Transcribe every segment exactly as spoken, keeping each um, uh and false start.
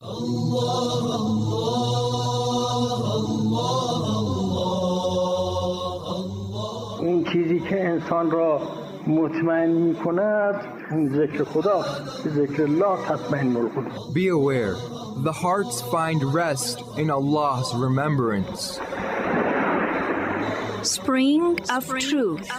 اون چیزی که انسان را مطمئن می‌کند اون ذکر خداست. ذکر الله تطمئن القلوب. Be aware, the hearts find rest in Allah's remembrance. Spring of Truth.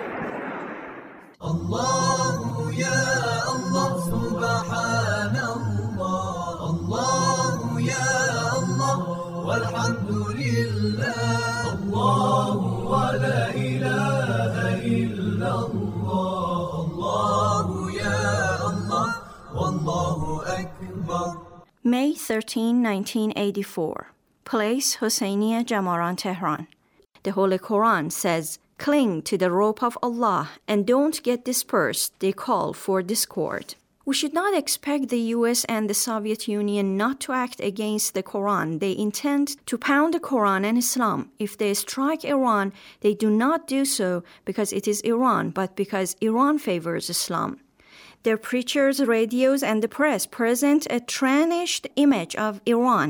Allah ya Allah subhanallah. Allah ya Allah walhamdulillah. Allah wa la ilaha illallah. Allah ya Allah wallahu akbar. May thirteenth, nineteen eighty-four. Place Hosseiniya Jamaran, Tehran. The Holy Quran says, "Cling to the rope of Allah and don't get dispersed," they call for discord. We should not expect the U S and the Soviet Union not to act against the Quran. They intend to pound the Quran and Islam. If they strike Iran, they do not do so because it is Iran, but because Iran favors Islam. Their preachers, radios, and the press present a tarnished image of Iran.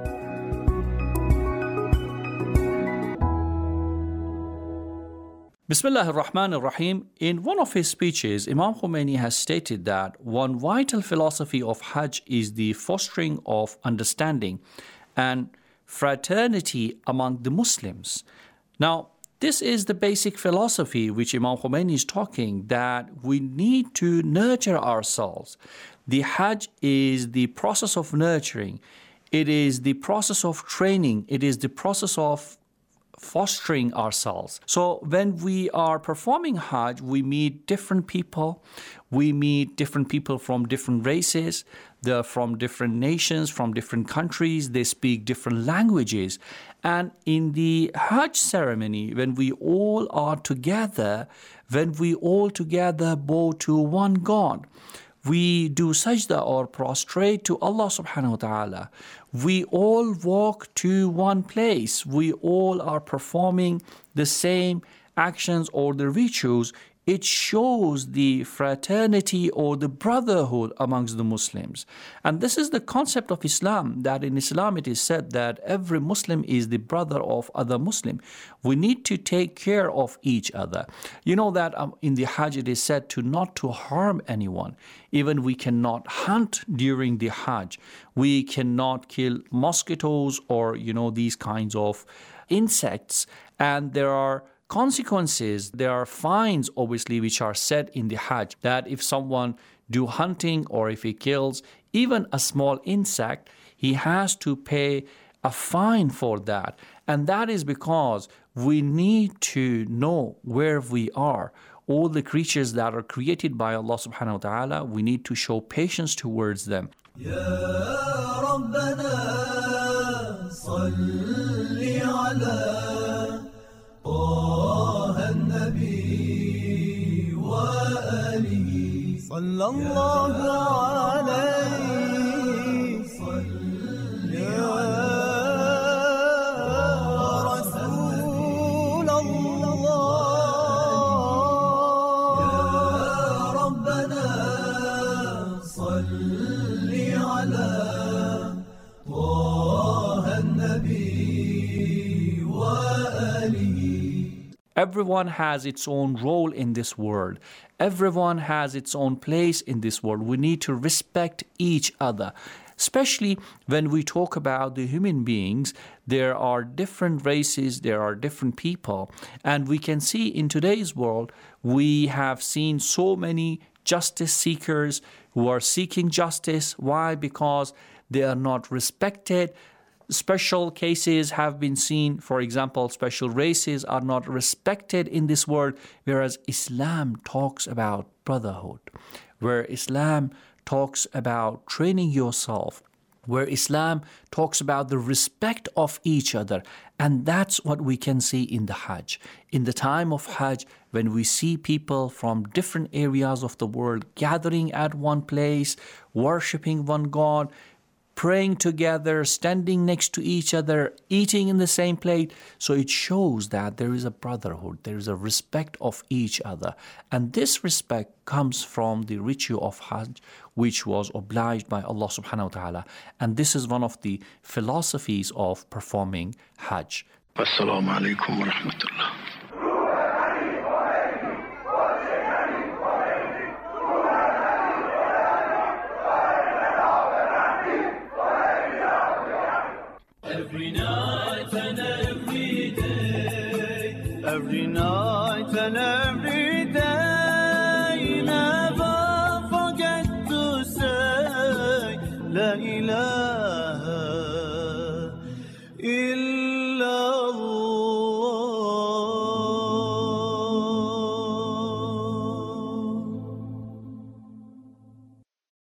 Bismillah ar-Rahman ar-Rahim. In one of his speeches, Imam Khomeini has stated that one vital philosophy of Hajj is the fostering of understanding and fraternity among the Muslims. Now, this is the basic philosophy which Imam Khomeini is talking, that we need to nurture ourselves. The Hajj is the process of nurturing. It is the process of training. It is the process of fostering ourselves. So when we are performing Hajj, we meet different people. We meet different people from different races. They're from different nations, from different countries. They speak different languages. And in the Hajj ceremony, when we all are together, when we all together bow to one God, we do sajda or prostrate to Allah subhanahu wa ta'ala. We all walk to one place. We all are performing the same actions or the rituals. It shows the fraternity or the brotherhood amongst the Muslims. And this is the concept of Islam, that in Islam it is said that every Muslim is the brother of other Muslim. We need to take care of each other. You know that um, in the Hajj it is said to not to harm anyone. Even we cannot hunt during the Hajj. We cannot kill mosquitoes or, you know, these kinds of insects. And there are consequences, there are fines, obviously, which are set in the Hajj, that if someone do hunting or if he kills even a small insect, he has to pay a fine for that. And that is because we need to know where we are. All the creatures that are created by Allah subhanahu wa ta'ala, we need to show patience towards them. Ya Rabbana salli ala طه النبي وآله صلى الله عليه صل يا رسول الله يا ربنا صل على طه النبي وآله. Everyone has its own role in this world. Everyone has its own place in this world. We need to respect each other. Especially when we talk about the human beings, there are different races, there are different people. And we can see in today's world, we have seen so many justice seekers who are seeking justice. Why? Because they are not respected. Special cases have been seen. For example, special races are not respected in this world, whereas Islam talks about brotherhood, where Islam talks about training yourself, where Islam talks about the respect of each other. And that's what we can see in the Hajj. In the time of Hajj, when we see people from different areas of the world gathering at one place, worshiping one God, praying together, standing next to each other, eating in the same plate. So it shows that there is a brotherhood, there is a respect of each other. And this respect comes from the ritual of Hajj, which was obliged by Allah subhanahu wa ta'ala. And this is one of the philosophies of performing Hajj. Assalamu alaikum wa rahmatullah. Every night and every day, every night and every day.